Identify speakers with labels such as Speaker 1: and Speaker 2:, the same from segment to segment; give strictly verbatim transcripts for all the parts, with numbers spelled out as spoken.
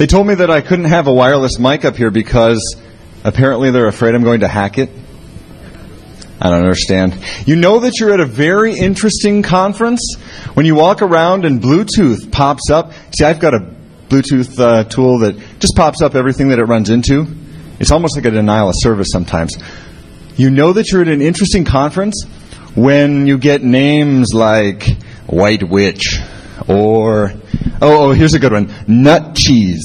Speaker 1: They told me that I couldn't have a wireless mic up here because apparently they're afraid I'm going to hack it. I don't understand. You know that you're at a very interesting conference when you walk around and Bluetooth pops up. See, I've got a Bluetooth uh, tool that just pops up everything that it runs into. It's almost like a denial of service sometimes. You know that you're at an interesting conference when you get names like White Witch or, oh, oh, here's a good one, Nut Cheese.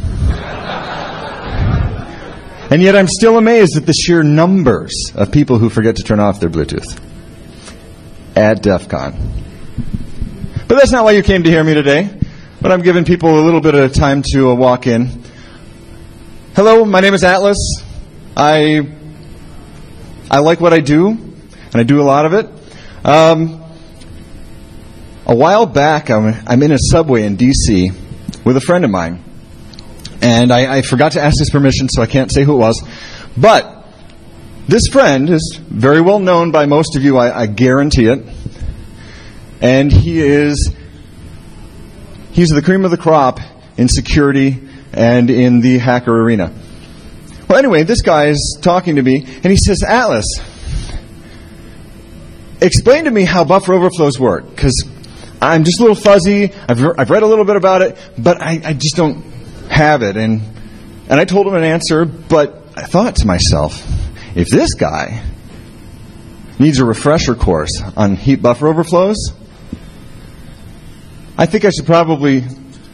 Speaker 1: And yet I'm still amazed at the sheer numbers of people who forget to turn off their Bluetooth at DEF CON. But that's not why you came to hear me today. But I'm giving people a little bit of time to uh, walk in. Hello, my name is Atlas. I I like what I do, and I do a lot of it. Um, a while back, I'm, I'm in a subway in D C with a friend of mine. And I, I forgot to ask his permission, so I can't say who it was. But this friend is very well known by most of you, I, I guarantee it. And he is, he's the cream of the crop in security and in the hacker arena. Well, anyway, this guy is talking to me, and he says, Atlas, explain to me how buffer overflows work, because I'm just a little fuzzy. I've, I've read a little bit about it, but I, I just don't have it. And and I told him an answer, but I thought to myself, if this guy needs a refresher course on heap buffer overflows, I think I should probably...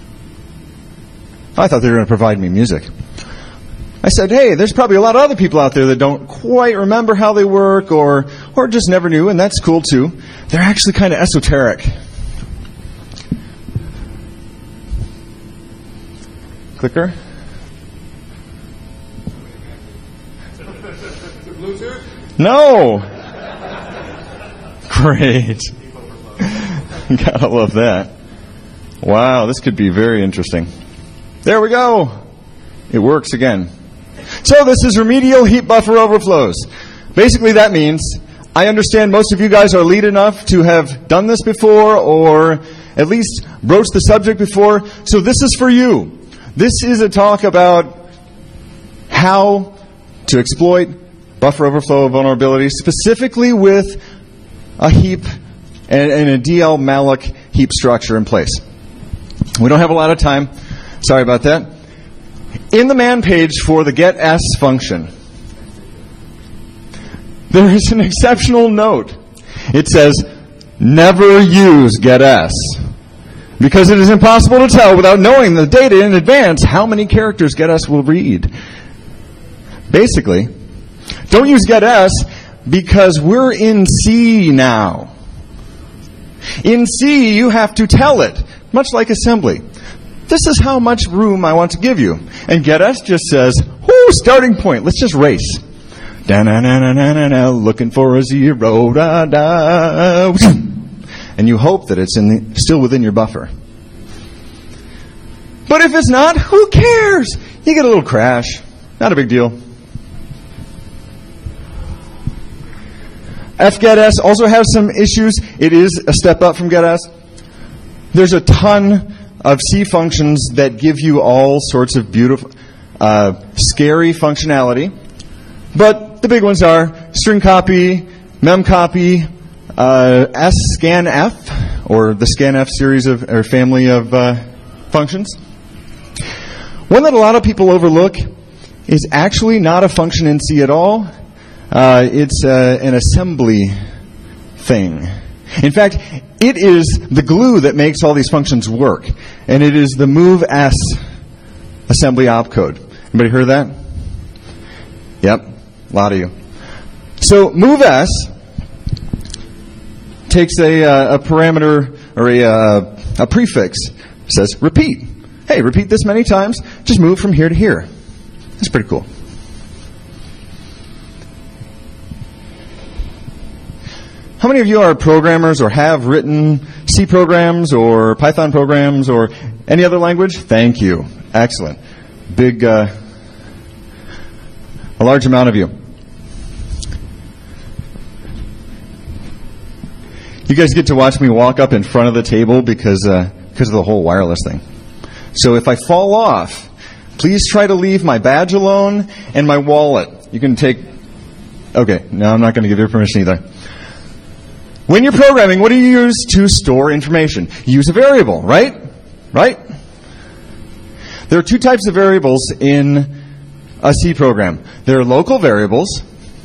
Speaker 1: I thought they were going to provide me music. I said, hey, there's probably a lot of other people out there that don't quite remember how they work or or just never knew, and that's cool too. They're actually kind of esoteric. Clicker.
Speaker 2: Bluetooth?
Speaker 1: No. Great. Gotta love that. Wow, this could be very interesting. There we go. It works again. So this is remedial heap buffer overflows. Basically that means, I understand most of you guys are lead enough to have done this before or at least broached the subject before. So this is for you. This is a talk about how to exploit buffer overflow vulnerabilities, specifically with a heap and, and a D L malloc heap structure in place. We don't have a lot of time. Sorry about that. In the man page for the getS function, there is an exceptional note. It says, never use getS. Because it is impossible to tell without knowing the data in advance how many characters getS will read. Basically, don't use getS because we're in C now. In C, you have to tell it, much like assembly. This is how much room I want to give you. And getS just says, whoo, starting point, let's just race. Da-na-na-na-na-na, looking for a zero, da-da. And you hope that it's in the, still within your buffer. But if it's not, who cares? You get a little crash. Not a big deal. fgetS also has some issues. It is a step up from getS. There's a ton of C functions that give you all sorts of beautiful, uh, scary functionality. But the big ones are string copy, mem copy, uh, scanf, or the scanf series of, or family of uh, functions. One that a lot of people overlook is actually not a function in C at all. Uh, it's uh, an assembly thing. In fact, it is the glue that makes all these functions work. And it is the moveS assembly opcode. Anybody heard that? Yep, a lot of you. So moveS takes a, uh, a parameter or a, uh, a prefix. It says repeat. Hey, repeat this many times. Just move from here to here. That's pretty cool. How many of you are programmers or have written C programs or Python programs or any other language? Thank you. Excellent. Big, uh, a large amount of you. You guys get to watch me walk up in front of the table because uh, because of the whole wireless thing. So if I fall off, Please try to leave my badge alone and my wallet. You can take... Okay, no, I'm not going to give you permission either. When you're programming, what do you use to store information? You use a variable, right? Right? There are two types of variables in a C program. There are local variables,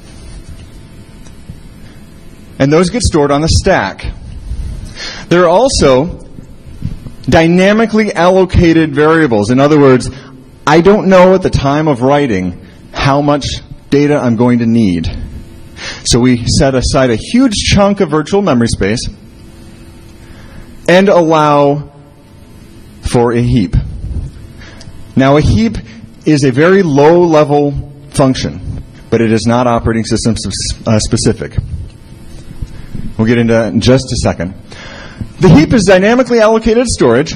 Speaker 1: and those get stored on the stack. There are also dynamically allocated variables. In other words, I don't know at the time of writing how much data I'm going to need. So we set aside a huge chunk of virtual memory space and allow for a heap. Now, a heap is a very low-level function, but it is not operating system uh, specific. We'll get into that in just a second. The heap is dynamically allocated storage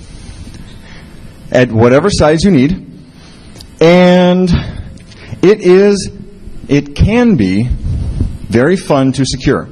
Speaker 1: at whatever size you need, and it is, it can be very fun to secure.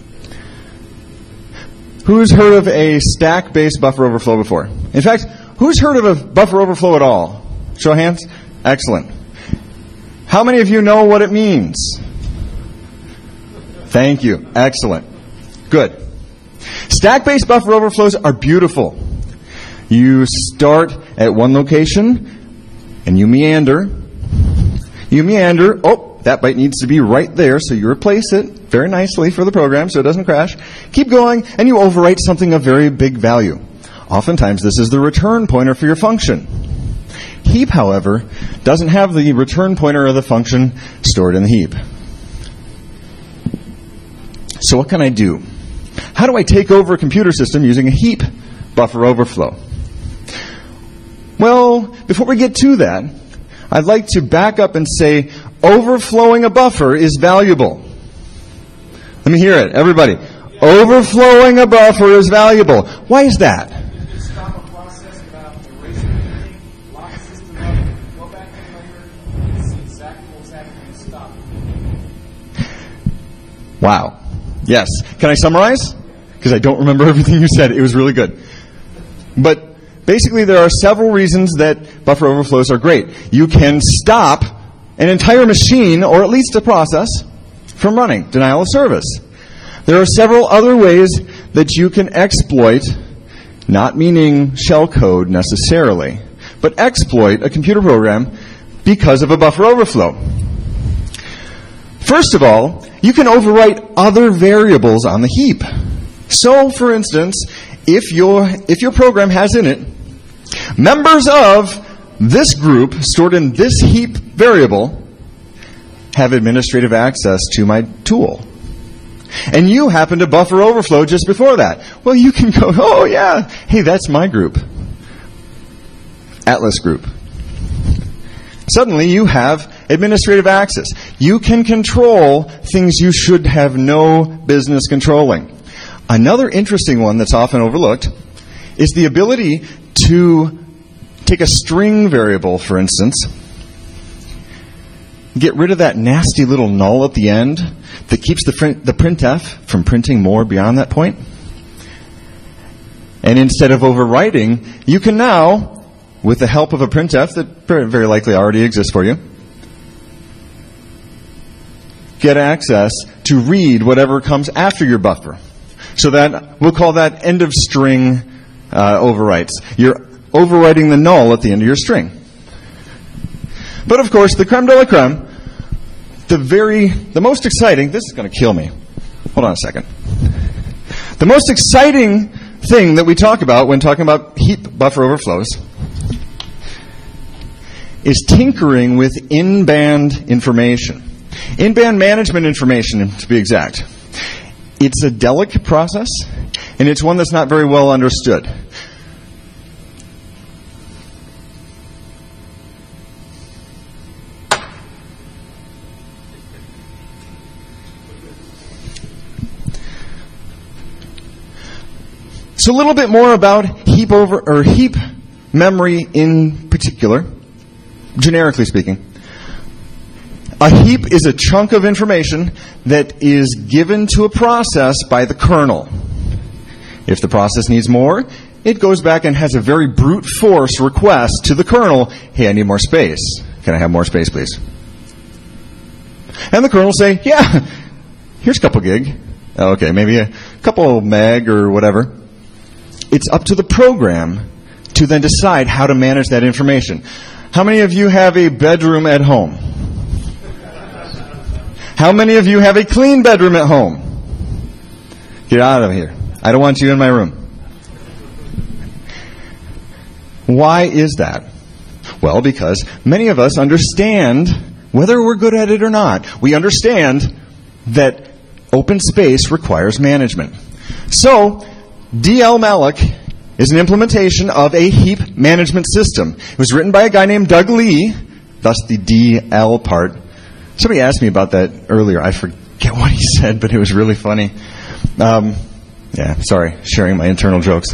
Speaker 1: Who's heard of a stack-based buffer overflow before? In fact, who's heard of a buffer overflow at all? Show of hands. Excellent. How many of you know what it means? Thank you. Excellent. Good. Stack-based buffer overflows are beautiful. You start at one location and you meander. You meander. Oh, that byte needs to be right there, so you replace it very nicely for the program so it doesn't crash. Keep going, and you overwrite something of very big value. Oftentimes, this is the return pointer for your function. Heap, however, doesn't have the return pointer of the function stored in the heap. So what can I do? How do I take over a computer system using a heap buffer overflow? Well, before we get to that, I'd like to back up and say overflowing a buffer is valuable. Let me hear it, everybody. Overflowing a buffer is valuable. Why is that?
Speaker 2: You stop a process without erasing anything, lock the system up, go back in later, and see exactly what's happening and stop.
Speaker 1: Wow. Yes. Can I summarize? Because I don't remember everything you said. It was really good. But basically, there are several reasons that buffer overflows are great. You can stop an entire machine, or at least a process, from running. Denial of service. There are several other ways that you can exploit, not meaning shellcode necessarily, but exploit a computer program because of a buffer overflow. First of all, you can overwrite other variables on the heap. So, for instance, if your if your program has in it members of this group stored in this heap variable have administrative access to my tool, and you happen to buffer overflow just before that, well, you can go, oh yeah, hey, that's my group, Atlas group. Suddenly you have administrative access. You can control things you should have no business controlling. Another interesting one that's often overlooked is the ability to take a string variable, for instance, get rid of that nasty little null at the end that keeps the, print, the printf from printing more beyond that point. And instead of overwriting, you can now, with the help of a printf that very likely already exists for you, get access to read whatever comes after your buffer. So that, we'll call that end of string uh, overwrites. You're overwriting the null at the end of your string. But of course, the creme de la creme, the very, the most exciting, this is going to kill me. Hold on a second. The most exciting thing that we talk about when talking about heap buffer overflows is tinkering with in-band information. In-band management information, to be exact. It's a delicate process, and it's one that's not very well understood. So a little bit more about heap over or heap memory in particular, generically speaking. A heap is a chunk of information that is given to a process by the kernel. If the process needs more, it goes back and has a very brute force request to the kernel, hey, I need more space. Can I have more space, please? And the kernel will say, yeah, here's a couple gig. Okay, maybe a couple meg or whatever. It's up to the program to then decide how to manage that information. How many of you have a bedroom at home? How many of you have a clean bedroom at home? Get out of here. I don't want you in my room. Why is that? Well, because many of us understand, whether we're good at it or not, we understand that open space requires management. So, D L malloc is an implementation of a heap management system. It was written by a guy named Doug Lee, thus the D L part. Somebody asked me about that earlier. I forget what he said, but it was really funny. Um, yeah, sorry, sharing my internal jokes.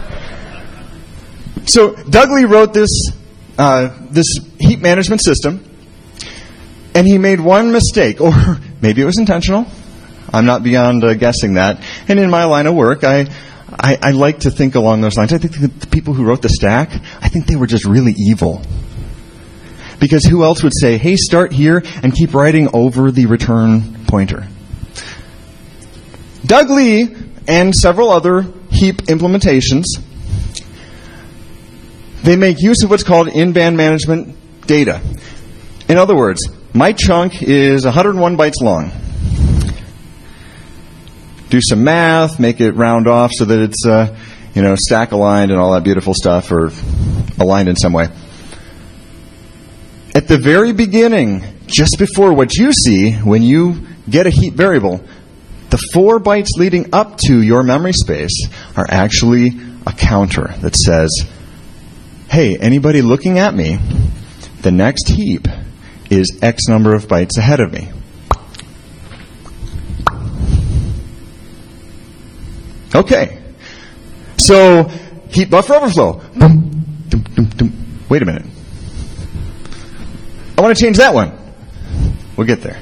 Speaker 1: So Doug Lee wrote this uh, this heap management system, and he made one mistake, or maybe it was intentional. I'm not beyond uh, guessing that. And in my line of work, I, I I like to think along those lines. I think the people who wrote the stack, I think they were just really evil. Because who else would say, hey, start here and keep writing over the return pointer? Doug Lee and several other heap implementations, they make use of what's called in-band management data. In other words, my chunk is one hundred one bytes long. Do some math, make it round off so that it's uh, you know, stack aligned and all that beautiful stuff, or aligned in some way. At the very beginning, just before what you see when you get a heap variable, the four bytes leading up to your memory space are actually a counter that says, hey, anybody looking at me, the next heap is X number of bytes ahead of me. Okay. So, heap buffer overflow. Boom, dum, dum, dum. Wait a minute. I want to change that one. We'll get there.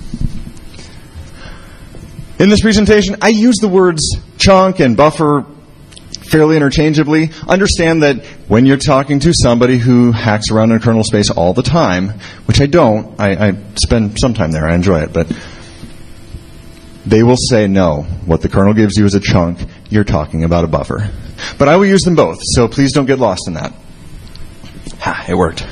Speaker 1: In this presentation, I use the words chunk and buffer fairly interchangeably. Understand that when you're talking to somebody who hacks around in kernel space all the time, which I don't, I, I spend some time there, I enjoy it, but they will say no. What the kernel gives you is a chunk. You're talking about a buffer. But I will use them both, so please don't get lost in that. Ha, it worked.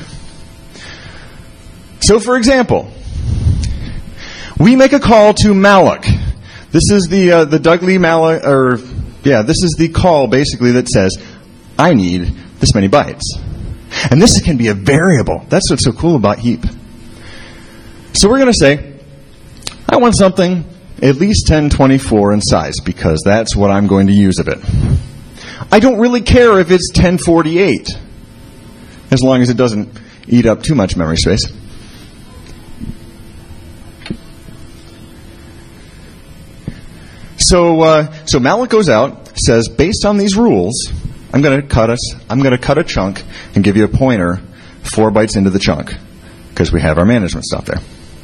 Speaker 1: So, for example, we make a call to malloc. This is the uh, the Doug Lee malloc, or yeah, this is the call basically that says, I need this many bytes. And this can be a variable. That's what's so cool about heap. So we're going to say, I want something at least ten twenty-four in size, because that's what I'm going to use of it. I don't really care if it's ten forty-eight, as long as it doesn't eat up too much memory space. So, uh, so malloc goes out, says, based on these rules, I'm going to cut us. I'm going to cut a chunk and give you a pointer four bytes into the chunk, because we have our management stuff there.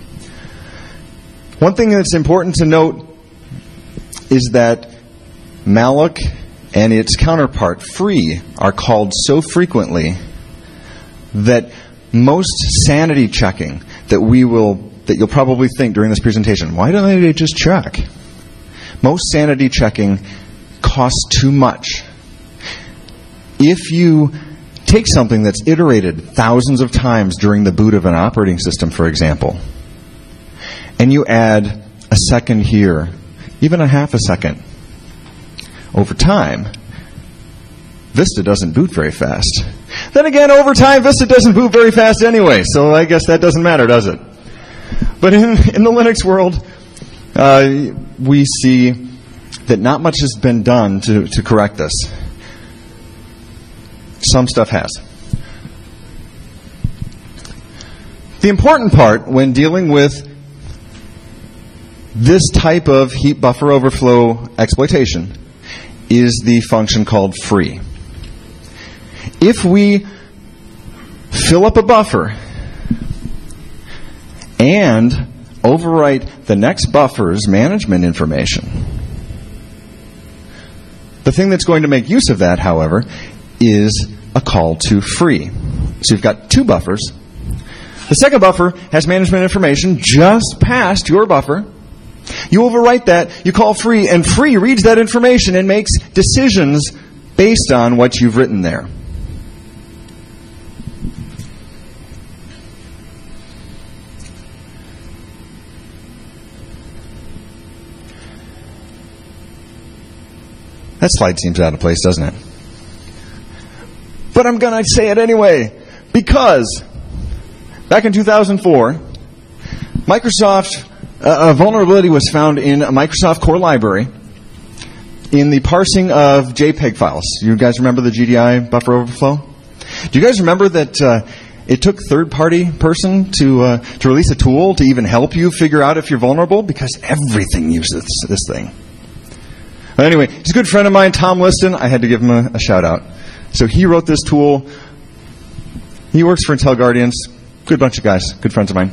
Speaker 1: One thing that's important to note is that malloc and its counterpart, free, are called so frequently that most sanity checking that we will, that you'll probably think during this presentation, why don't they just check? Most sanity checking costs too much. If you take something that's iterated thousands of times during the boot of an operating system, for example, and you add a second here, even a half a second, over time, Vista doesn't boot very fast. Then again, over time, Vista doesn't boot very fast anyway, so I guess that doesn't matter, does it? But in, in the Linux world, uh, we see that not much has been done to, to correct this. Some stuff has. The important part when dealing with this type of heap buffer overflow exploitation is the function called free. If we fill up a buffer and overwrite the next buffer's management information, The thing that's going to make use of that, however, is a call to free. So you've got two buffers. The second buffer has management information just past your buffer. You overwrite that, you call free, and free reads that information and makes decisions based on what you've written there. That slide seems out of place, doesn't it? But I'm going to say it anyway, because back in two thousand four, Microsoft, uh, a vulnerability was found in a Microsoft core library in the parsing of JPEG files. You guys remember the G D I buffer overflow? Do you guys remember that uh, it took third-party person to uh, to release a tool to even help you figure out if you're vulnerable? Because everything uses this, this thing. But anyway, he's a good friend of mine, Tom Liston. I had to give him a, a shout-out. So he wrote this tool. He works for Intel Guardians. Good bunch of guys. Good friends of mine.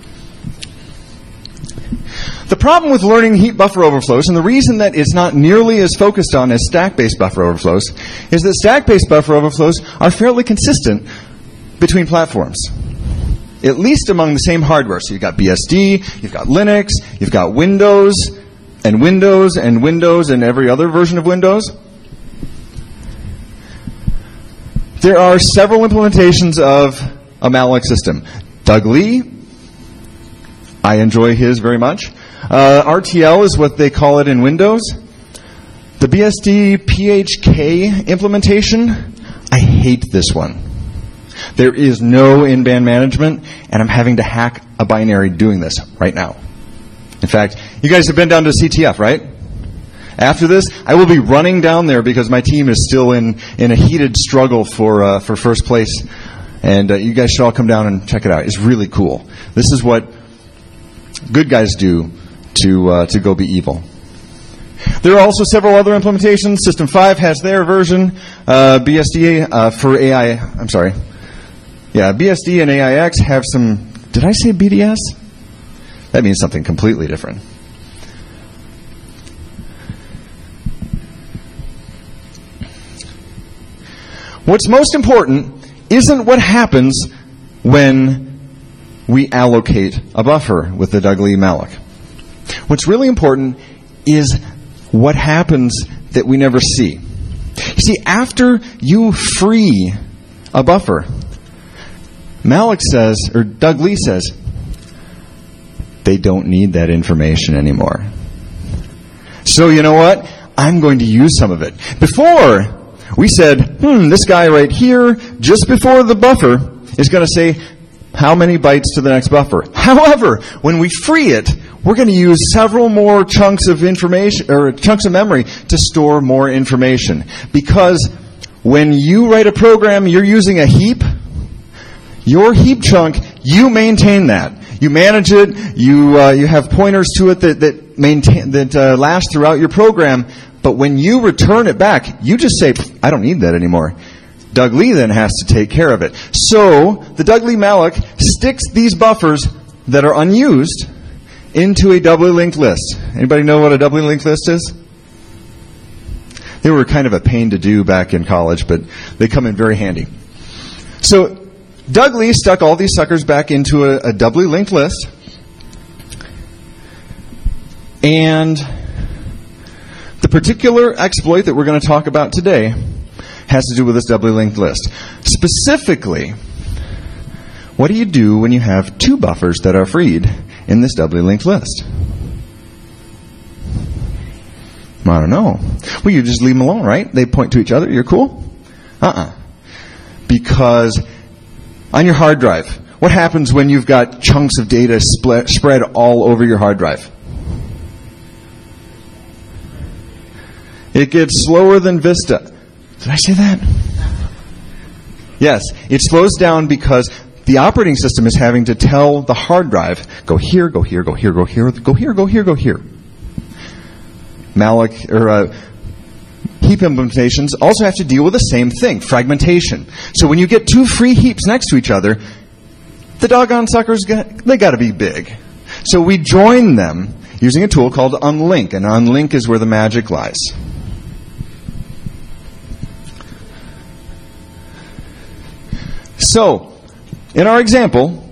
Speaker 1: The problem with learning heap buffer overflows, and the reason that it's not nearly as focused on as stack-based buffer overflows, is that stack-based buffer overflows are fairly consistent between platforms. At least among the same hardware. So you've got B S D, you've got Linux, you've got Windows, and Windows, and Windows, and every other version of Windows. There are several implementations of a malloc system. Doug Lee, I enjoy his very much. Uh, R T L is what they call it in Windows. The B S D P H K implementation, I hate this one. There is no in-band management, and I'm having to hack a binary doing this right now. In fact, you guys have been down to C T F, right? After this, I will be running down there because my team is still in, in a heated struggle for uh, for first place. And uh, you guys should all come down and check it out. It's really cool. This is what good guys do to uh, to go be evil. There are also several other implementations. System five has their version. Uh, B S D uh, for A I, I'm sorry. Yeah, B S D and A I X have some, did I say B D S? That means something completely different. What's most important isn't what happens when we allocate a buffer with the Doug Lee malloc. What's really important is what happens that we never see. You see, after you free a buffer, malloc says, or Doug Lee says, they don't need that information anymore. So you know what? I'm going to use some of it. Before, we said, hmm, this guy right here, just before the buffer, is going to say how many bytes to the next buffer. However, when we free it, we're going to use several more chunks of information, or chunks of memory to store more information. Because when you write a program, you're using a heap, your heap chunk, you maintain that. You manage it. You uh, you have pointers to it that that maintain that uh, last throughout your program. But when you return it back, you just say, "I don't need that anymore." Doug Lee then has to take care of it. So the Doug Lee malloc sticks these buffers that are unused into a doubly linked list. Anybody know what a doubly linked list is? They were kind of a pain to do back in college, but they come in very handy. So Doug Lee stuck all these suckers back into a, a doubly linked list. And the particular exploit that we're going to talk about today has to do with this doubly linked list. Specifically, what do you do when you have two buffers that are freed in this doubly linked list? I don't know. Well, you just leave them alone, right? They point to each other. You're cool? Uh-uh. Because on your hard drive, what happens when you've got chunks of data split, spread all over your hard drive? It gets slower than Vista. Did I say that? Yes, it slows down because the operating system is having to tell the hard drive, go here, go here, go here, go here, go here, go here, go here. Malloc, or uh, heap implementations also have to deal with the same thing, fragmentation. So when you get two free heaps next to each other, the doggone suckers, they got to be big. So we join them using a tool called unlink, and unlink is where the magic lies. So, in our example,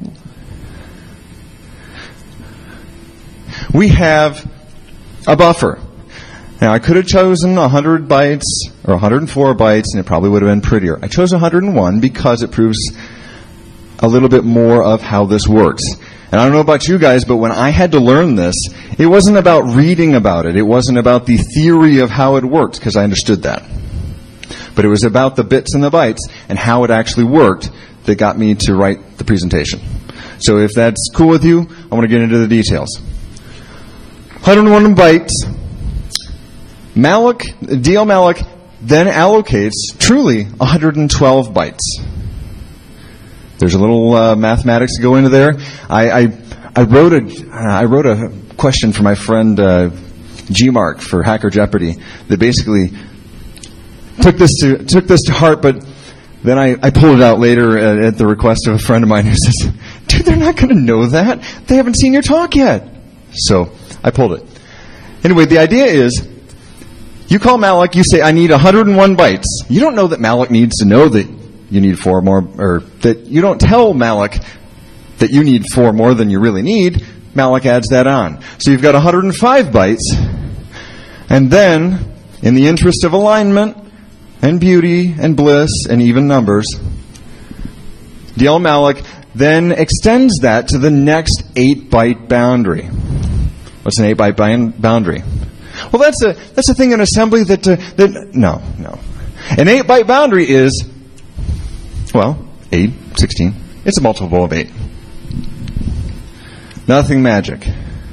Speaker 1: we have a buffer. Now, I could have chosen one hundred bytes or one hundred four bytes, and it probably would have been prettier. I chose one hundred one because it proves a little bit more of how this works. And I don't know about you guys, but when I had to learn this, it wasn't about reading about it. It wasn't about the theory of how it worked, because I understood that. But it was about the bits and the bytes and how it actually worked that got me to write the presentation. So if that's cool with you, I want to get into the details. one hundred one bytes. Malloc, D L Malloc then allocates truly one hundred twelve bytes. There's a little uh, mathematics to go into there. I, I, I wrote a I wrote a question for my friend uh, G Mark for Hacker Jeopardy that basically took this to took this to heart, but then I, I pulled it out later at, at the request of a friend of mine who says, "Dude, they're not going to know that. They haven't seen your talk yet." So I pulled it. Anyway, the idea is, you call Malloc, you say, "I need one hundred one bytes." You don't know that Malloc needs to know that you need four more, or that you don't tell Malloc that you need four more than you really need. Malloc adds that on. So you've got one hundred five bytes, and then, in the interest of alignment and beauty and bliss and even numbers, D L Malloc then extends that to the next eight byte boundary. What's an eight byte boundary? Well, that's a that's a thing in assembly that uh, that no no. An eight byte boundary is, well, eight, sixteen. It's a multiple of eight. Nothing magic.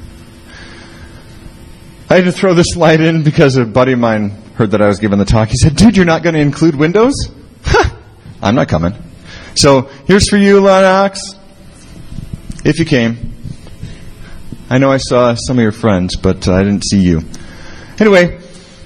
Speaker 1: I had to throw this slide in because a buddy of mine heard that I was giving the talk. He said, "Dude, you're not going to include Windows?" Ha! I'm not coming. So here's for you, Lennox, if you came. I know I saw some of your friends, but uh, I didn't see you. Anyway,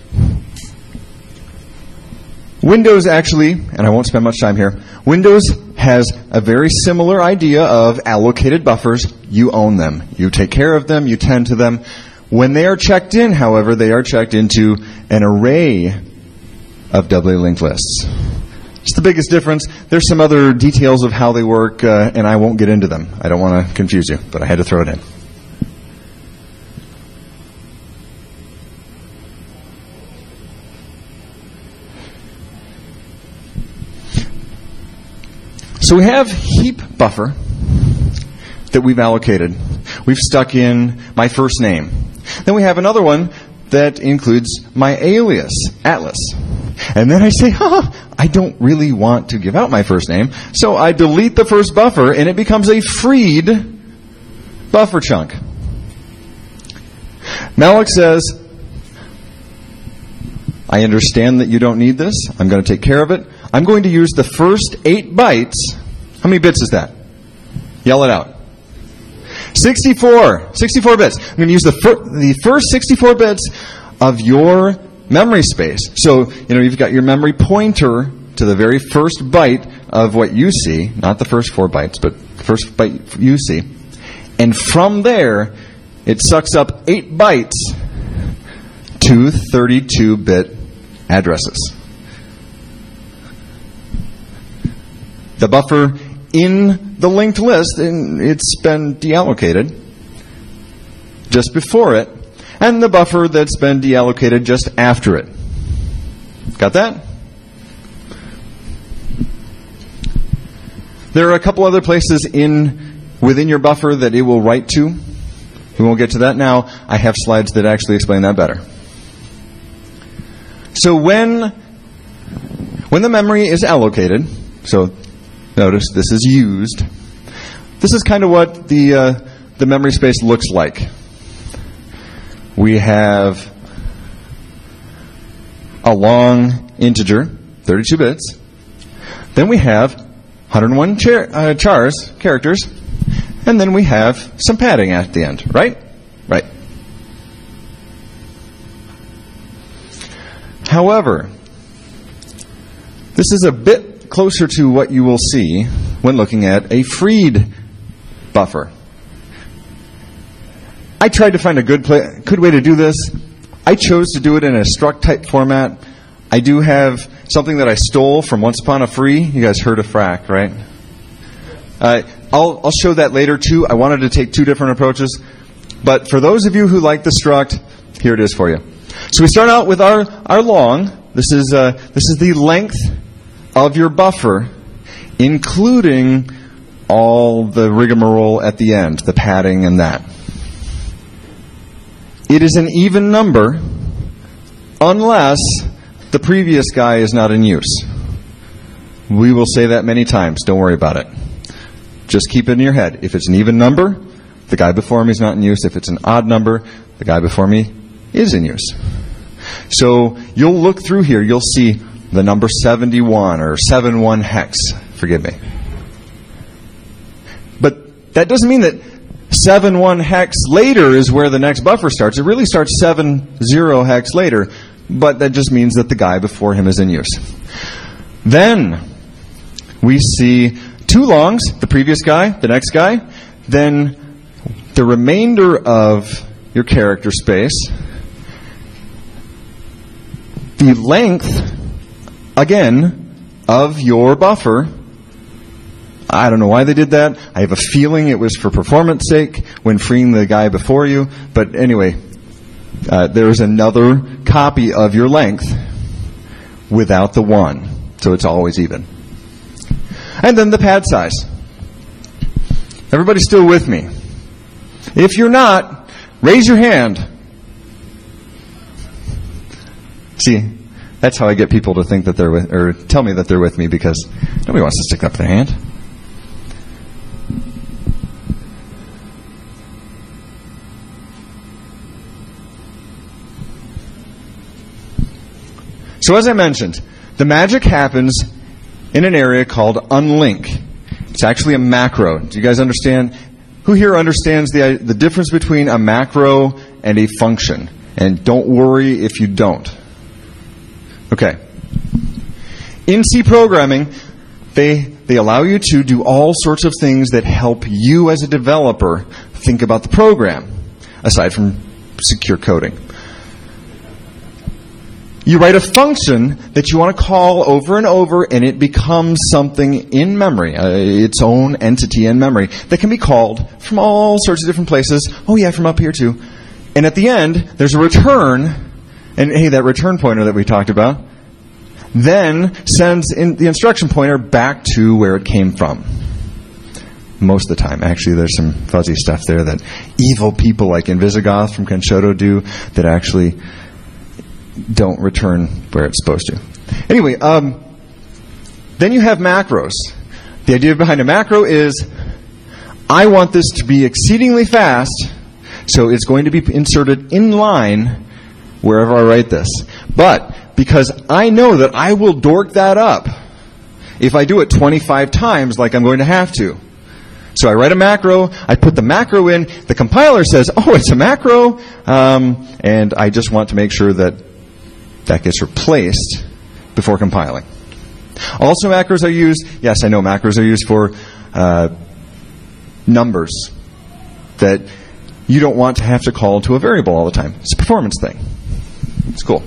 Speaker 1: Windows actually, and I won't spend much time here, Windows has a very similar idea of allocated buffers. You own them. You take care of them. You tend to them. When they are checked in, however, they are checked into an array of doubly linked lists. It's the biggest difference. There's some other details of how they work, uh, and I won't get into them. I don't want to confuse you, but I had to throw it in. So we have heap buffer that we've allocated. We've stuck in my first name. Then we have another one that includes my alias, Atlas. And then I say, oh, I don't really want to give out my first name, so I delete the first buffer, and it becomes a freed buffer chunk. Malloc says, I understand that you don't need this. I'm going to take care of it. I'm going to use the first eight bytes. How many bits is that? Yell it out. sixty-four. sixty-four bits. I'm going to use the, fir- the first sixty-four bits of your memory space. So, you know, you've got your memory pointer to the very first byte of what you see, not the first four bytes, but the first byte you see. And from there, it sucks up eight bytes to thirty-two bit addresses. The buffer in the linked list, and it's been deallocated just before it, and the buffer that's been deallocated just after it. Got that? There are a couple other places in within your buffer that it will write to. We won't get to that now. I have slides that actually explain that better. So when when the memory is allocated, so notice this is used. This is kind of what the uh, the memory space looks like. We have a long integer, thirty-two bits. Then we have one hundred one char- uh, chars, characters, and then we have some padding at the end, right? Right. However, this is a bit closer to what you will see when looking at a freed buffer. I tried to find a good play, good way to do this. I chose to do it in a struct type format. I do have something that I stole from Once Upon a Free. You guys heard of Frac, right? Uh, I'll, I'll show that later too. I wanted to take two different approaches. But for those of you who like the struct, here it is for you. So we start out with our, our long. This is, uh, this is the length of your buffer, including all the rigmarole at the end, the padding and that. It is an even number unless the previous guy is not in use. We will say that many times. Don't worry about it. Just keep it in your head. If it's an even number, the guy before me is not in use. If it's an odd number, the guy before me is in use. So you'll look through here. You'll see the number seventy-one or seventy-one hex. Forgive me. But that doesn't mean that seventy-one hex later is where the next buffer starts. It really starts seventy hex later. But that just means that the guy before him is in use. Then we see two longs, the previous guy, the next guy. Then the remainder of your character space. The length, again, of your buffer. I don't know why they did that. I have a feeling it was for performance sake when freeing the guy before you. But anyway, uh, there is another copy of your length without the one. So it's always even. And then the pad size. Everybody still with me? If you're not, raise your hand. See, that's how I get people to think that they're with, or tell me that they're with me, because nobody wants to stick up their hand. So as I mentioned, the magic happens in an area called unlink. It's actually a macro. Do you guys understand? Who here understands the the difference between a macro and a function? And don't worry if you don't. Okay. In C programming, they they allow you to do all sorts of things that help you as a developer think about the program, aside from secure coding. You write a function that you want to call over and over, and it becomes something in memory, uh, its own entity in memory, that can be called from all sorts of different places. Oh yeah, from up here too. And at the end, there's a return, and hey, that return pointer that we talked about, then sends in the instruction pointer back to where it came from. Most of the time. Actually, there's some fuzzy stuff there that evil people like Invisigoth from Kenshoto do that actually don't return where it's supposed to. Anyway, um, then you have macros. The idea behind a macro is, I want this to be exceedingly fast, so it's going to be inserted in line wherever I write this. But because I know that I will dork that up if I do it twenty-five times like I'm going to have to. So I write a macro, I put the macro in, the compiler says, oh, it's a macro, um, and I just want to make sure that that gets replaced before compiling. Also, macros are used, yes, I know macros are used for uh, numbers that you don't want to have to call to a variable all the time. It's a performance thing. It's cool.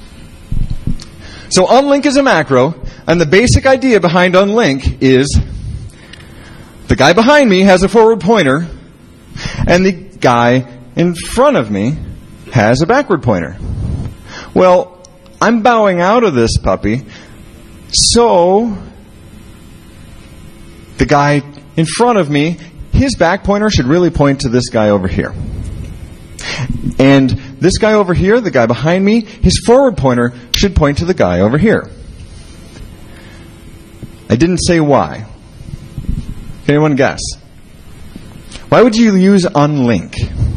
Speaker 1: So unlink is a macro, and the basic idea behind unlink is the guy behind me has a forward pointer, and the guy in front of me has a backward pointer. Well, I'm bowing out of this puppy, so the guy in front of me, his back pointer should really point to this guy over here. And this guy over here, the guy behind me, his forward pointer should point to the guy over here. I didn't say why. Can anyone guess? Why would you use unlink?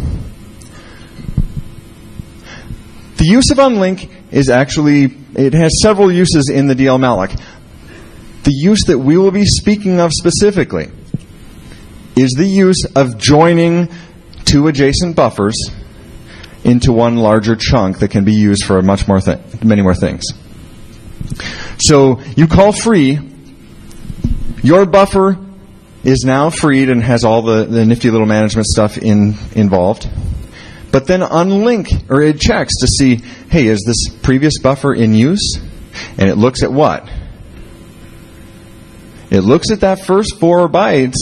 Speaker 1: The use of unlink is actually, it has several uses in the D L malloc. The use that we will be speaking of specifically is the use of joining two adjacent buffers into one larger chunk that can be used for much more th- many more things. So you call free, your buffer is now freed and has all the, the nifty little management stuff in involved. But then unlink, or it checks to see, hey, is this previous buffer in use? And it looks at what? It looks at that first four bytes.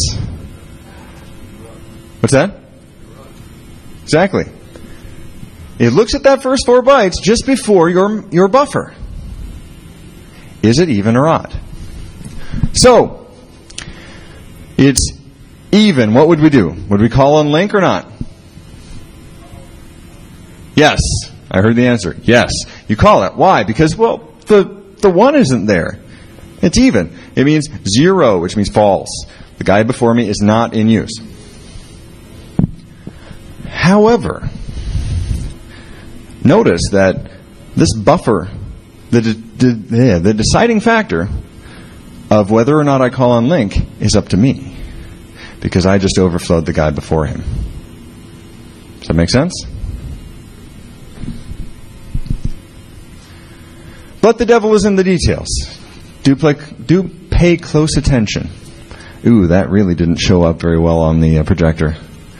Speaker 1: What's that? Exactly. It looks at that first four bytes just before your, your buffer. Is it even or odd? So, it's even. What would we do? Would we call unlink or not? Yes. I heard the answer. Yes. You call it. Why? Because, well, the, the one isn't there. It's even. It means zero, which means false. The guy before me is not in use. However, notice that this buffer, the, de- yeah, the deciding factor of whether or not I call on link is up to me, because I just overflowed the guy before him. Does that make sense? But the devil is in the details. Do, play, do pay close attention. Ooh, that really didn't show up very well on the uh, projector.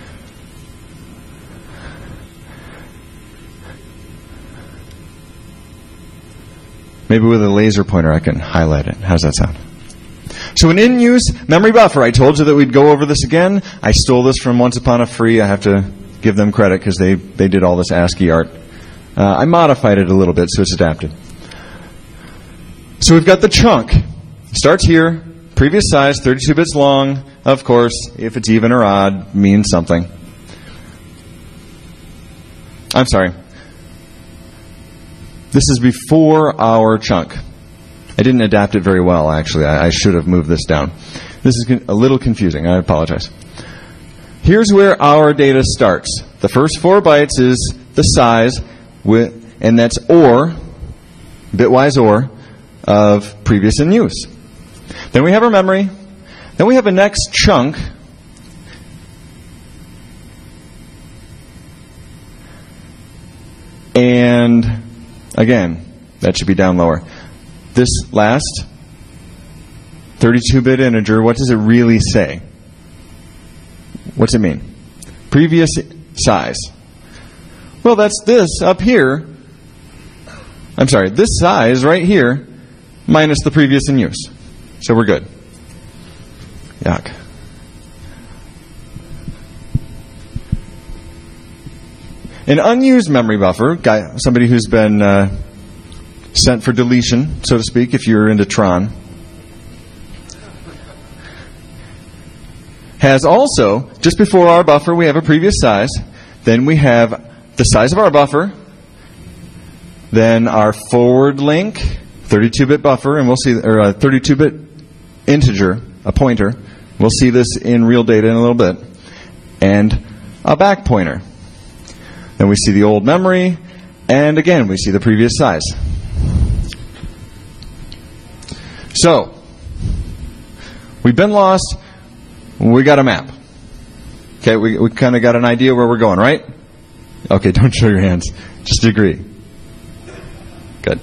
Speaker 1: Maybe with a laser pointer I can highlight it. How's that sound? So an in-use memory buffer. I told you that we'd go over this again. I stole this from Once Upon a Free. I have to give them credit because they, they did all this ASCII art. Uh, I modified it a little bit so it's adapted. So we've got the chunk. Starts here. Previous size, thirty-two bits long. Of course, if it's even or odd, means something. I'm sorry. This is before our chunk. I didn't adapt it very well, actually. I, I should have moved this down. This is a little confusing. I apologize. Here's where our data starts. The first four bytes is the size, with, and that's OR, bitwise OR, of previous in use. Then we have our memory. Then we have a next chunk. And again, that should be down lower. This last thirty-two bit integer, what does it really say? What's it mean? Previous size. Well, that's this up here. I'm sorry, this size right here minus the previous in use. So we're good. Yuck. An unused memory buffer, guy, somebody who's been uh, sent for deletion, so to speak, if you're into Tron, has also, just before our buffer, we have a previous size. Then we have the size of our buffer. Then our forward link, thirty-two bit buffer, and we'll see, or a thirty-two bit integer, a pointer. We'll see this in real data in a little bit. And a back pointer. Then we see the old memory, and again, we see the previous size. So, we've been lost. We got a map. Okay, we, we kind of got an idea where we're going, right? Okay, don't show your hands. Just agree. Good.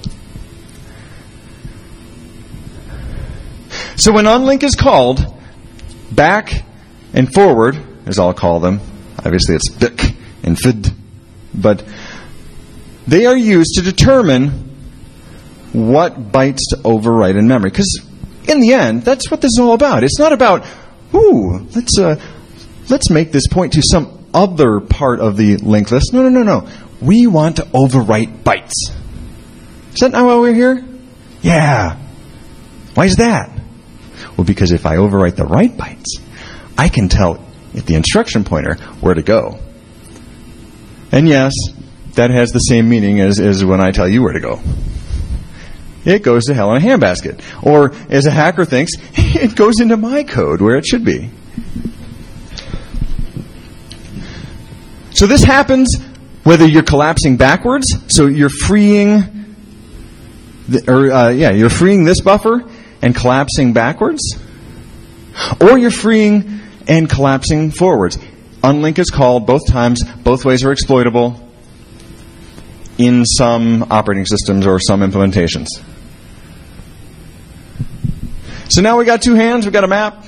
Speaker 1: So when unlink is called, back and forward, as I'll call them, obviously it's bick and fid, but they are used to determine what bytes to overwrite in memory. Because in the end, that's what this is all about. It's not about, ooh, let's uh, let's make this point to some other part of the linked list. No, no, no, no. We want to overwrite bytes. Is that not why we're here? Yeah. Why is that? Well, because if I overwrite the right bytes, I can tell at the instruction pointer where to go. And yes, that has the same meaning as, as when I tell you where to go. It goes to hell in a handbasket. Or, as a hacker thinks, it goes into my code where it should be. So this happens whether you're collapsing backwards, so you're freeing, the, or uh, yeah, you're freeing this buffer and collapsing backwards, or you're freeing and collapsing forwards. Unlink is called both times. Both ways are exploitable in some operating systems or some implementations. So now we got two hands, we got a map.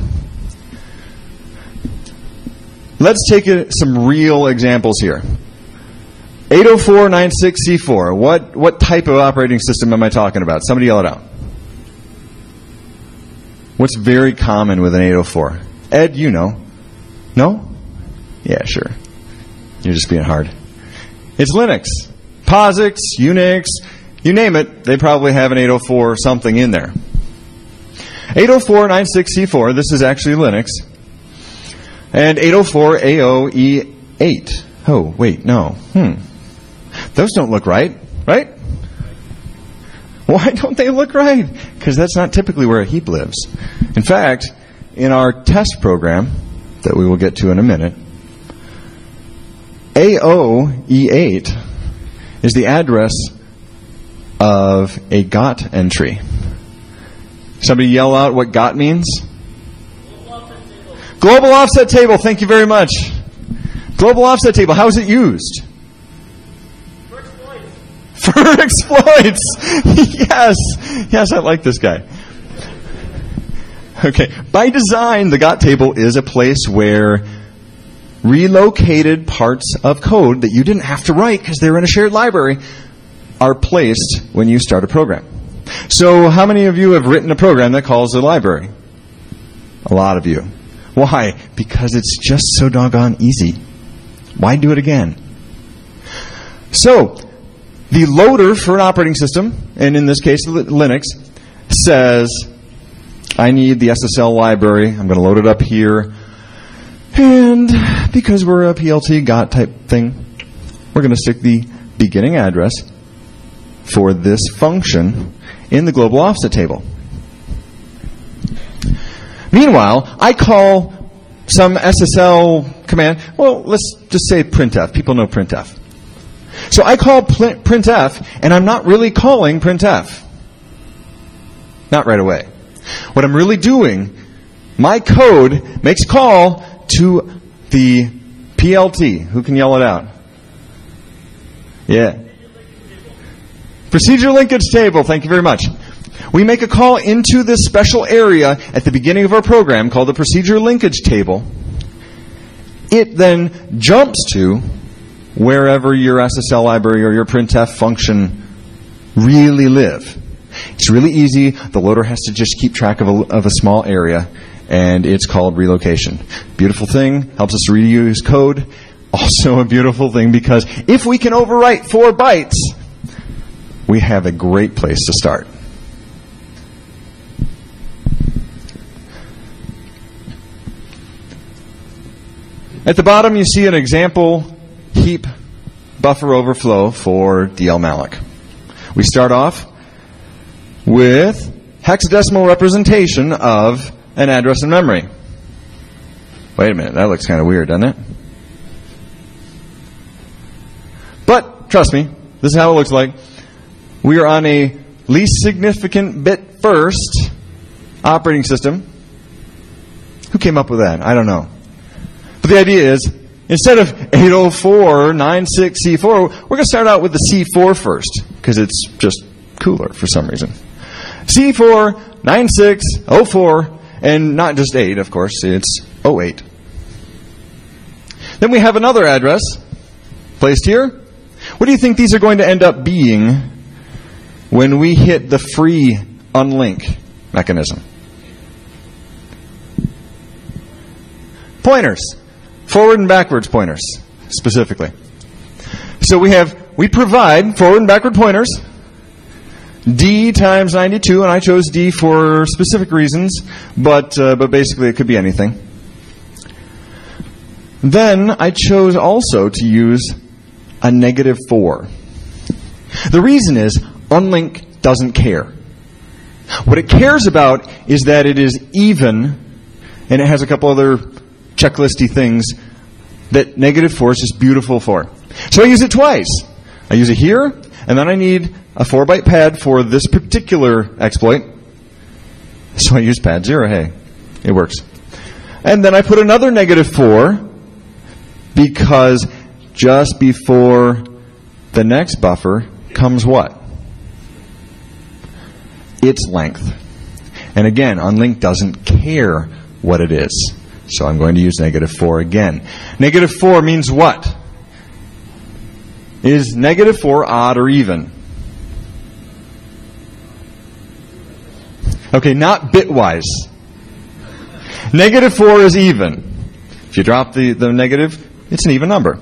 Speaker 1: Let's take a, some real examples here. eight oh four dot ninety-six C four. What what type of operating system am I talking about? Somebody yell it out. What's very common with an eight oh four? Ed, you know. No? Yeah, sure. You're just being hard. It's Linux. POSIX, Unix, you name it, they probably have an eight oh four something in there. eight oh four ninety-six C four, this is actually Linux. And eight oh four A O E eight. Oh, wait, no. Hmm. Those don't look right, right? Why don't they look right? Because that's not typically where a heap lives. In fact, in our test program that we will get to in a minute, A O E eight is the address of a G O T entry. Somebody yell out what G O T means? Global offset table. Global offset table, thank you very much. Global offset table, how is it used? For exploits. For exploits! Yes! Yes, I like this guy. Okay, by design, the G O T table is a place where relocated parts of code that you didn't have to write because they're in a shared library are placed when you start a program. So how many of you have written a program that calls a library? A lot of you. Why? Because it's just so doggone easy. Why do it again? So, the loader for an operating system, and in this case Linux, says, I need the S S L library. I'm going to load it up here. And because we're a P L T G O T type thing, we're going to stick the beginning address for this function in the global offset table. Meanwhile, I call some S S L command. Well, let's just say printf. People know printf. So I call pl- printf, and I'm not really calling printf. Not right away. What I'm really doing, my code makes call to the P L T. Who can yell it out? Yeah. Procedure linkage table. Thank you very much. We make a call into this special area at the beginning of our program called the procedure linkage table. It then jumps to wherever your S S L library or your printf function really live. It's really easy. The loader has to just keep track of a, of a small area, and it's called relocation. Beautiful thing. Helps us reuse code. Also a beautiful thing because if we can overwrite four bytes, we have a great place to start. At the bottom, you see an example heap buffer overflow for D L malloc. We start off with hexadecimal representation of an address in memory. Wait a minute, that looks kind of weird, doesn't it? But, trust me, this is how it looks like. We are on a least significant bit first operating system. Who came up with that? I don't know. But the idea is, instead of eight oh four ninety-six C four, we're going to start out with the C four first, because it's just cooler for some reason. C four ninety-six oh four, and not just eight, of course, it's oh eight. Then we have another address placed here. What do you think these are going to end up being when we hit the free unlink mechanism? Pointers. Forward and backwards pointers, specifically. So we have, we provide forward and backward pointers. D times ninety-two, and I chose D for specific reasons, but uh, but basically it could be anything. Then I chose also to use a negative four. The reason is unlink doesn't care. What it cares about is that it is even, and it has a couple other checklisty things that negative four is just beautiful for. So I use it twice. I use it here, and then I need a four byte pad for this particular exploit. So I use pad zero. Hey, it works. And then I put another negative four because just before the next buffer comes what? Its length. And again, unlink doesn't care what it is. So I'm going to use negative four again. Negative four means what? Is negative four odd or even? Okay, not bitwise. Negative four is even. If you drop the, the negative, it's an even number.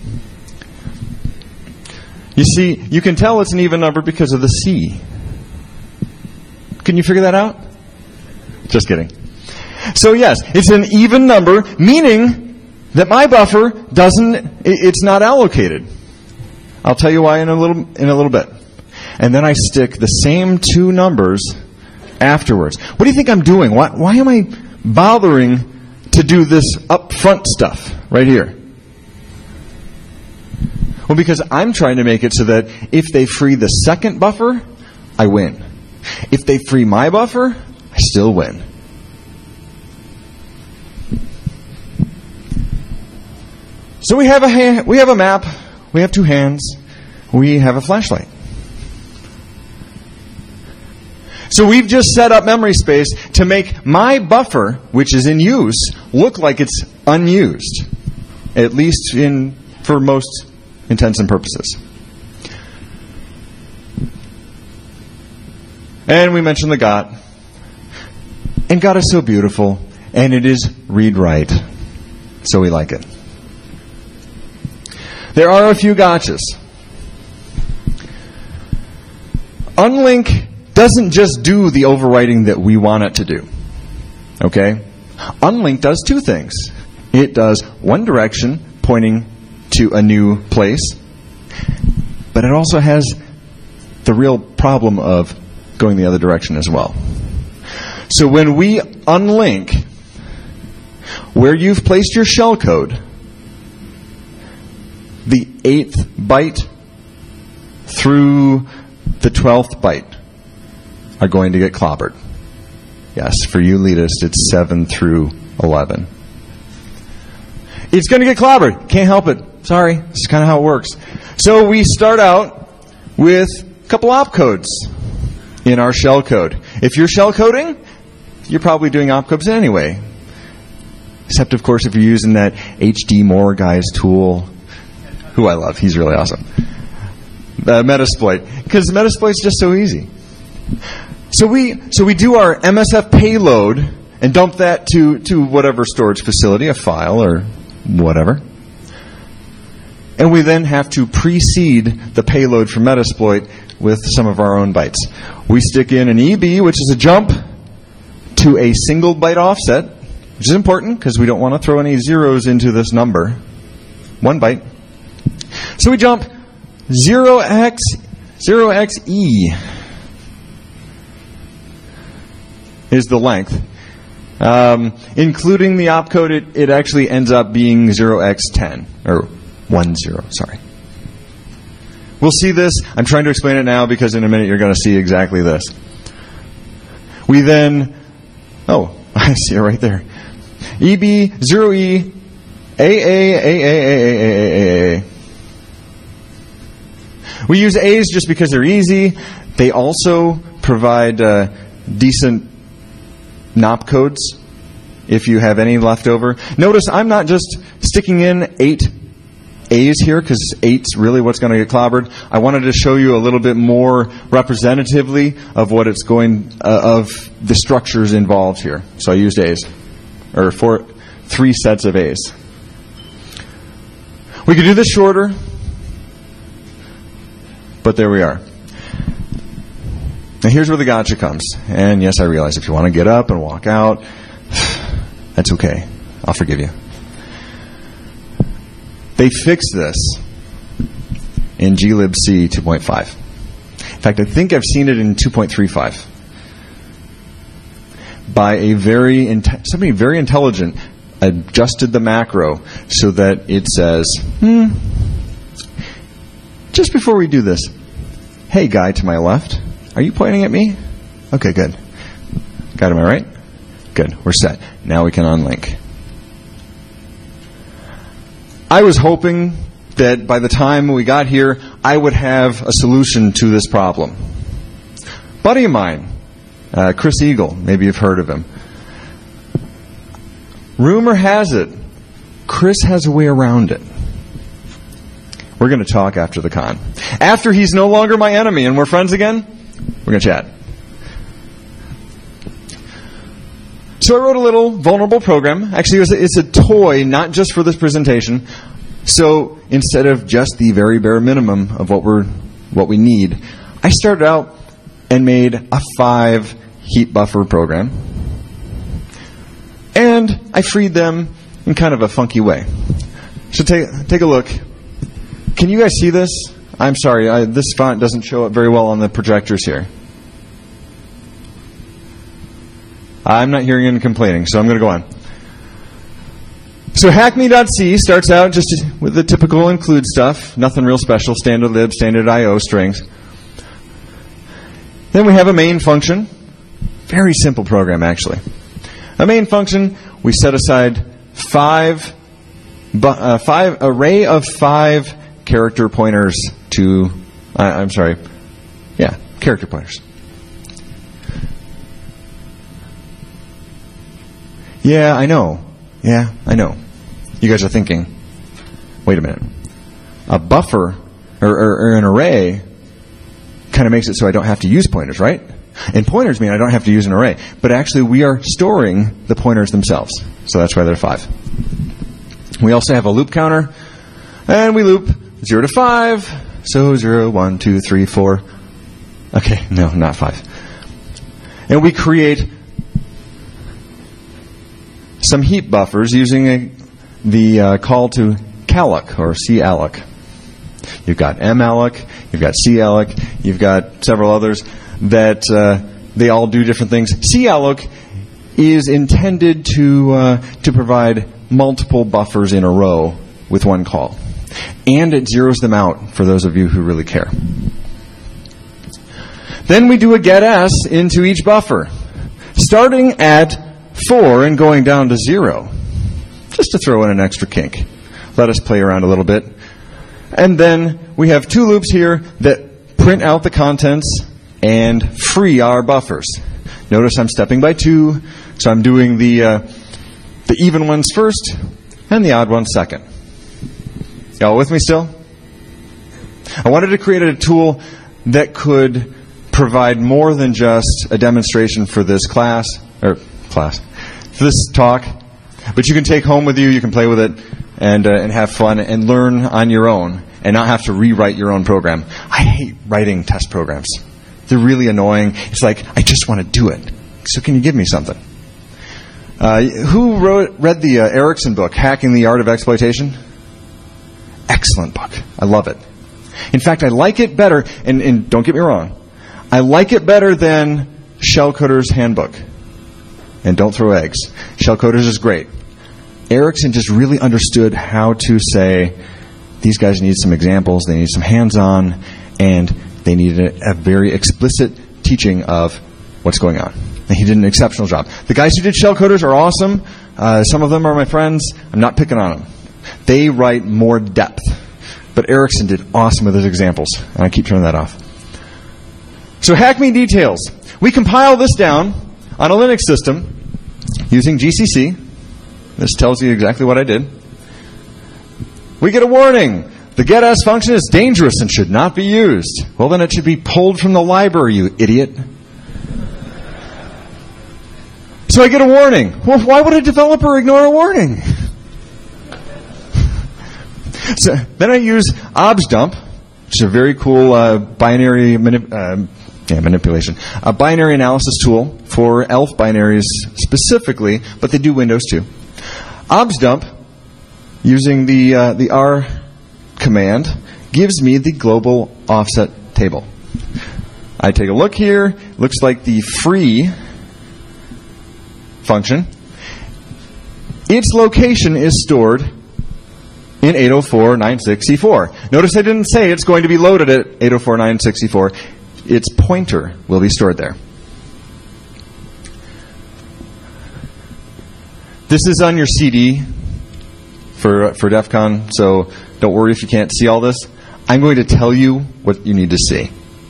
Speaker 1: You see, you can tell it's an even number because of the C. Can you figure that out? Just kidding. So yes, it's an even number, meaning that my buffer doesn't, it's not allocated. I'll tell you why in a little in a little bit. And then I stick the same two numbers afterwards. What do you think I'm doing? Why, why am I bothering to do this upfront stuff right here? Well, because I'm trying to make it so that if they free the second buffer, I win. If they free my buffer, I still win. So we have a ha- we have a map, we have two hands, we have a flashlight. So we've just set up memory space to make my buffer, which is in use, look like it's unused, at least in for most intents and purposes. And we mentioned the G O T. And G O T is so beautiful, and it is read-write, so we like it. There are a few gotchas. Unlink doesn't just do the overwriting that we want it to do. Okay? Unlink does two things. It does one direction, pointing to a new place, but it also has the real problem of going the other direction as well. So when we unlink where you've placed your shellcode, the eighth byte through the twelfth byte are going to get clobbered. Yes, for you elitists, it's seven through eleven. It's going to get clobbered. Can't help it. Sorry. This is kind of how it works. So we start out with a couple opcodes in our shellcode. If you're shellcoding, you're probably doing opcodes anyway. Except, of course, if you're using that H D Moore guy's tool, who I love. He's really awesome. Uh, Metasploit. Because Metasploit's just so easy. So we so we do our M S F payload and dump that to, to whatever storage facility, a file or whatever. And we then have to precede the payload from Metasploit with some of our own bytes. We stick in an E B, which is a jump to a single byte offset, which is important because we don't want to throw any zeros into this number. One byte. So we jump zero x, zero x E is the length. Um, including the opcode, it, it actually ends up being zero x ten, or one zero, sorry. We'll see this. I'm trying to explain it now because in a minute you're going to see exactly this. We then, oh, I see it right there. E B, zero E, A A, A A, A A, A A, A. We use A's just because they're easy. They also provide uh, decent N O P codes if you have any left over. Notice I'm not just sticking in eight A's here because eight's really what's going to get clobbered. I wanted to show you a little bit more representatively of what it's going uh, of the structures involved here. So I used A's, or four, three sets of A's. We could do this shorter, but there we are. Now here's where the gotcha comes. And yes, I realize if you want to get up and walk out, that's okay. I'll forgive you. They fixed this in glibc two point five. In fact, I think I've seen it in two point three five. By a very inte- somebody very intelligent adjusted the macro so that it says, hmm, just before we do this, hey guy to my left, are you pointing at me? Okay, good. Got him, am I right? Good, we're set. Now we can unlink. I was hoping that by the time we got here, I would have a solution to this problem. Buddy of mine, uh, Chris Eagle, maybe you've heard of him. Rumor has it, Chris has a way around it. We're going to talk after the con. After he's no longer my enemy and we're friends again, we're going to chat. So I wrote a little vulnerable program. Actually, it was a, it's a toy, not just for this presentation. So instead of just the very bare minimum of what we're what we need, I started out and made a five heap buffer program. And I freed them in kind of a funky way. So take take a look. Can you guys see this? I'm sorry, I, this font doesn't show up very well on the projectors here. I'm not hearing any complaining, so I'm going to go on. So hackme.c starts out just with the typical include stuff, nothing real special, standard lib, standard I O strings. Then we have a main function. Very simple program, actually. A main function, we set aside five, uh, five array of five character pointers to, uh, I'm sorry, yeah, character pointers. Yeah, I know. Yeah, I know. You guys are thinking, wait a minute. A buffer or, or, or an array kind of makes it so I don't have to use pointers, right? And pointers mean I don't have to use an array. But actually, we are storing the pointers themselves. So that's why they're five. We also have a loop counter. And we loop zero to five. So zero, one, two, three, four. Okay, no, not five. And we create some heap buffers using a, the uh, call to calloc or calloc. You've got malloc, you've got calloc, you've got several others that uh, they all do different things. Calloc is intended to uh, to provide multiple buffers in a row with one call. And it zeroes them out for those of you who really care. Then we do a get s into each buffer, starting at four and going down to zero, just to throw in an extra kink. Let us play around a little bit. And then we have two loops here that print out the contents and free our buffers. Notice I'm stepping by two, so I'm doing the uh, the even ones first and the odd ones second. Y'all with me still? I wanted to create a tool that could provide more than just a demonstration for this class, or class, for this talk, but you can take home with you, you can play with it, and uh, and have fun and learn on your own and not have to rewrite your own program. I hate writing test programs. They're really annoying. It's like, I just want to do it. So can you give me something? Uh, who wrote, read the uh, Erickson book, Hacking the Art of Exploitation? Excellent book. I love it. In fact, I like it better, and, and don't get me wrong, I like it better than Shellcoder's Handbook. And don't throw eggs. Shellcoders is great. Erickson just really understood how to say, these guys need some examples, they need some hands-on, and they need a, a very explicit teaching of what's going on. And he did an exceptional job. The guys who did Shellcoders are awesome. Uh, some of them are my friends. I'm not picking on them. They write more depth. But Erickson did awesome with his examples. And I keep turning that off. So Hackme details. We compile this down on a Linux system using G C C. This tells you exactly what I did. We get a warning. The get s function is dangerous and should not be used. Well, then it should be pulled from the library, you idiot. So I get a warning. Well, why would a developer ignore a warning? So then I use obsdump, which is a very cool uh, binary manip- uh, yeah, manipulation, a binary analysis tool for E L F binaries specifically, but they do Windows too. Obsdump, using the uh, the R command, gives me the global offset table. I take a look here. Looks like the free function. Its location is stored in eight oh four dot ninety-six E four. Notice I didn't say it's going to be loaded at eight oh four dot ninety-six E four. Its pointer will be stored there. This is on your C D for for DEF CON, so don't worry if you can't see all this. I'm going to tell you what you need to see.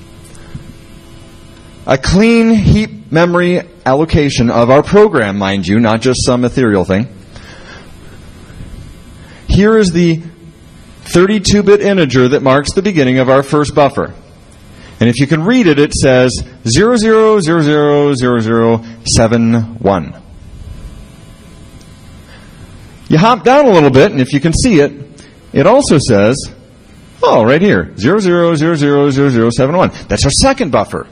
Speaker 1: A clean heap memory allocation of our program, mind you, not just some ethereal thing. Here is the thirty-two bit integer that marks the beginning of our first buffer. And if you can read it, it says zero zero zero zero zero zero seven one. You hop down a little bit, and if you can see it, it also says, oh, right here, zero zero zero zero zero zero seven one. That's our second buffer.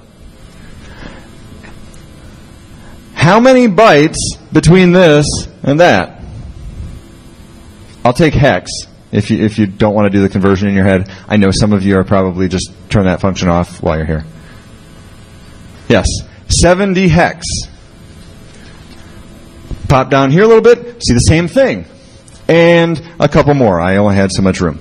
Speaker 1: How many bytes between this and that? I'll take hex if you if you don't want to do the conversion in your head. I know some of you are probably just turn that function off while you're here. Yes, seventy hex. Pop down here a little bit, see the same thing. And a couple more. I only had so much room.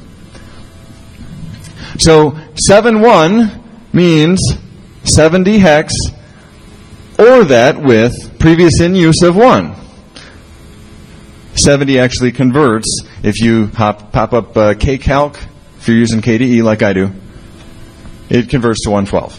Speaker 1: So seven one means seventy hex, or that with previous in use of one. seventy actually converts if you hop, pop up uh, kcalc, if you're using K D E like I do, it converts to one twelve.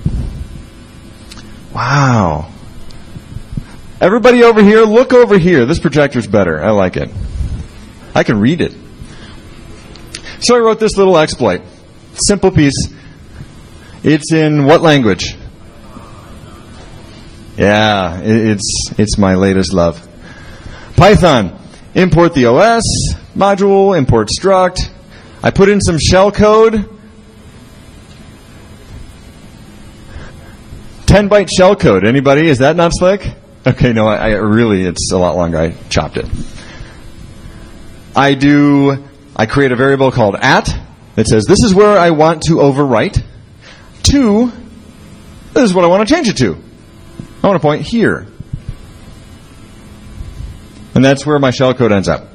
Speaker 1: Wow. Everybody over here, look over here. This projector's better. I like it. I can read it. So I wrote this little exploit. Simple piece. It's in what language? Yeah, it's it's my latest love. Python. Import the O S module, import struct. I put in some shell code. ten byte shell code. Anybody? Is that not slick? Okay, no, I, I really, it's a lot longer. I chopped it. I do, I create a variable called at that says this is where I want to overwrite to, this is what I want to change it to. I want to point here. And that's where my shellcode ends up.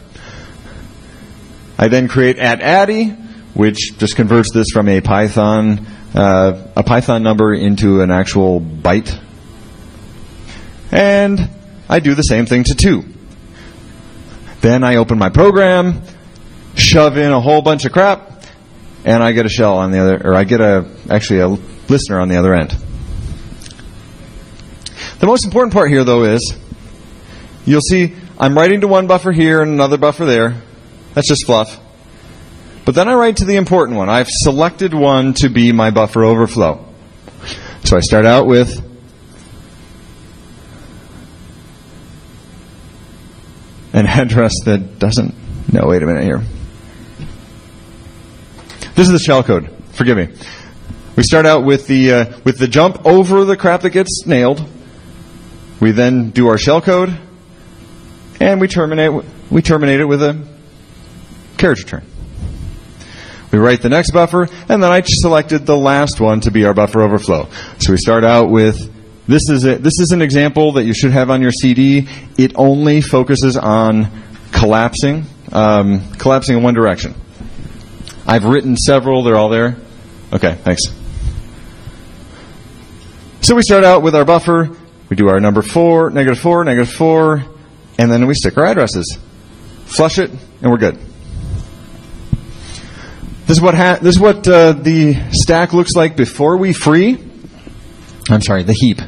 Speaker 1: I then create at addy, which just converts this from a Python uh, a Python number into an actual byte. And I do the same thing to two. Then I open my program, shove in a whole bunch of crap, and I get a shell on the other, or I get a actually a listener on the other end. The most important part here, though, is you'll see I'm writing to one buffer here and another buffer there. That's just fluff. But then I write to the important one. I've selected one to be my buffer overflow. So I start out with an address that doesn't... No, wait a minute here. This is the shellcode. Forgive me. We start out with the uh, with the jump over the crap that gets nailed. We then do our shellcode, and we terminate we terminate it with a carriage return. We write the next buffer, and then I selected the last one to be our buffer overflow. So we start out with this is a, this is an example that you should have on your C D. It only focuses on collapsing, um, collapsing in one direction. I've written several. They're all there. Okay, thanks. So we start out with our buffer. We do our number four, negative four, negative four, and then we stick our addresses. Flush it, and we're good. This is what ha- this is what uh, the stack looks like before we free. I'm sorry, the heap.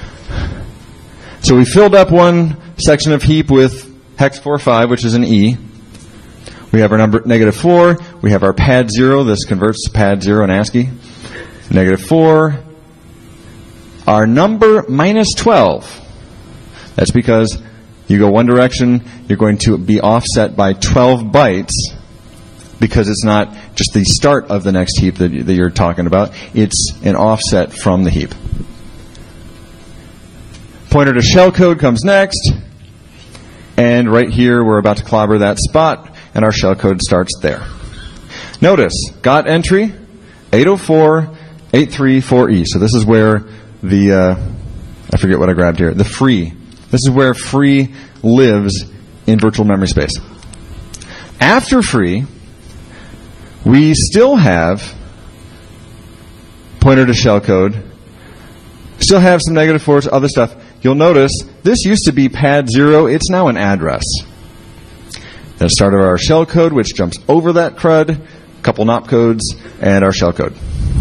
Speaker 1: So we filled up one section of heap with hex four five, which is an E. We have our number negative four. We have our pad zero. This converts to pad zero in ASCII. Negative four. Our number minus twelve. That's because you go one direction, you're going to be offset by twelve bytes, because it's not just the start of the next heap that, that you're talking about. It's an offset from the heap. Pointer to shellcode comes next. And right here, we're about to clobber that spot, and our shellcode starts there. Notice, got entry, eight oh four eight three four E. So this is where the, uh, I forget what I grabbed here, the free. This is where free lives in virtual memory space. After free, we still have pointer to shellcode, still have some negative fours, other stuff. You'll notice this used to be pad zero. It's now an address. Then start of our shellcode, which jumps over that crud, a couple N O P codes, and our shellcode.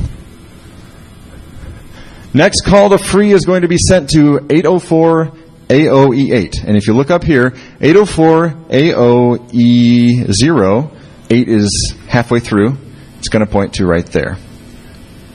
Speaker 1: Next call to free is going to be sent to eight oh four A O E eight. And if you look up here, eight oh four A O E zero, eight is halfway through. It's going to point to right there.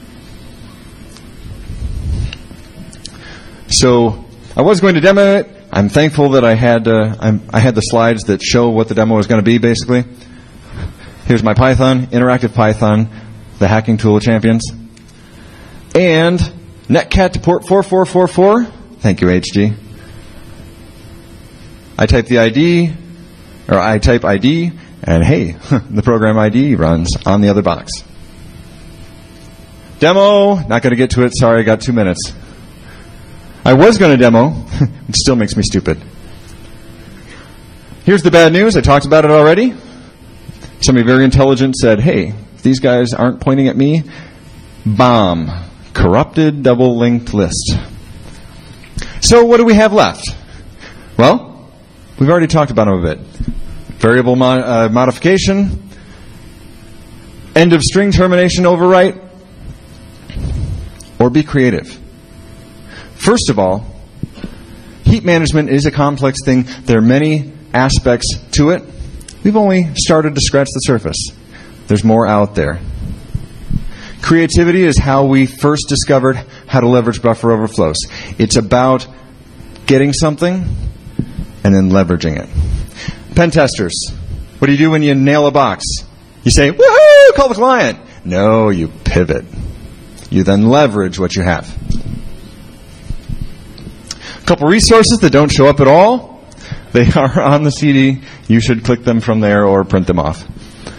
Speaker 1: So I was going to demo it. I'm thankful that I had uh, I'm, I had the slides that show what the demo was going to be, basically. Here's my Python, interactive Python, the hacking tool of champions. And netcat to port four four four four. Thank you, H G. I type the I D, or I type I D, and hey, the program I D runs on the other box. Demo, not going to get to it. Sorry, I got two minutes. I was going to demo. It still makes me stupid. Here's the bad news. I talked about it already. Somebody very intelligent said, hey, if these guys aren't pointing at me, bomb. Corrupted double-linked list. So what do we have left? Well, we've already talked about them a bit. Variable mo- uh, modification, end of string termination overwrite, or be creative. First of all, heap management is a complex thing. There are many aspects to it. We've only started to scratch the surface. There's more out there. Creativity is how we first discovered how to leverage buffer overflows. It's about getting something and then leveraging it. Pen testers, what do you do when you nail a box? You say, woohoo, call the client. No, you pivot. You then leverage what you have. A couple resources that don't show up at all. They are on the C D. You should click them from there or print them off.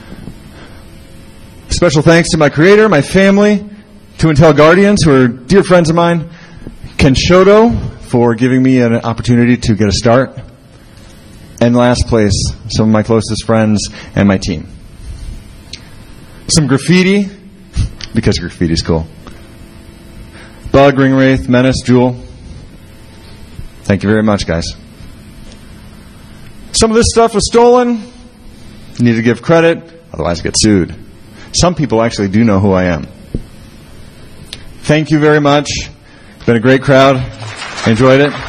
Speaker 1: Special thanks to my creator, my family, to Intel Guardians, who are dear friends of mine, Ken Shoto, for giving me an opportunity to get a start, and last place, some of my closest friends and my team. Some graffiti, because graffiti's cool. Bug, Ringwraith, Menace, Jewel. Thank you very much, guys. Some of this stuff was stolen. You need to give credit, otherwise I get sued. Some people actually do know who I am. Thank you very much. It's been a great crowd. I enjoyed it.